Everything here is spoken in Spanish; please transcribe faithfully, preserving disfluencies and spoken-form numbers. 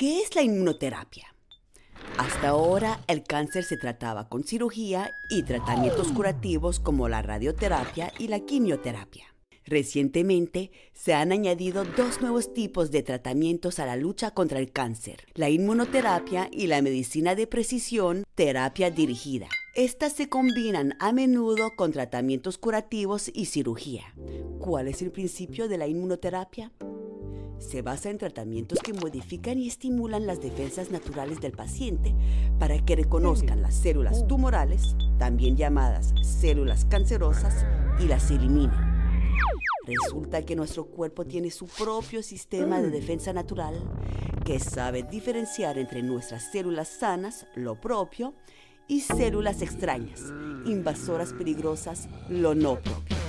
¿Qué es la inmunoterapia? Hasta ahora, el cáncer se trataba con cirugía y tratamientos curativos como la radioterapia y la quimioterapia. Recientemente, se han añadido dos nuevos tipos de tratamientos a la lucha contra el cáncer: la inmunoterapia y la medicina de precisión, terapia dirigida. Estas se combinan a menudo con tratamientos curativos y cirugía. ¿Cuál es el principio de la inmunoterapia? Se basa en tratamientos que modifican y estimulan las defensas naturales del paciente para que reconozcan las células tumorales, también llamadas células cancerosas, y las eliminen. Resulta que nuestro cuerpo tiene su propio sistema de defensa natural que sabe diferenciar entre nuestras células sanas, lo propio, y células extrañas, invasoras peligrosas, lo no propio.